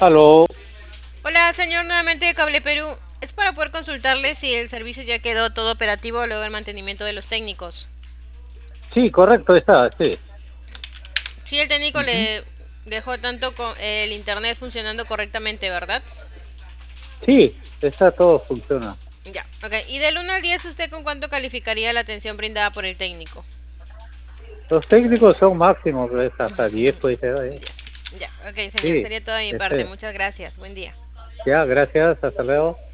Aló, Hola, señor, nuevamente de Cable Perú. Es para poder consultarle si el servicio ya quedó todo operativo luego del mantenimiento de los técnicos. sí, correcto está, sí. Si el técnico Ujú. le dejó tanto con el internet funcionando correctamente, ¿verdad? Sí, está todo funciona. Ya, ok. Y del 1 al 10, ¿usted con cuánto calificaría la atención brindada por el técnico? Los técnicos son máximos, pues, hasta 10 puede ser. 10. Ya, ok, señor, Sí, sería todo de mi parte. este, Muchas gracias. Buen día. ya, gracias, hasta luego.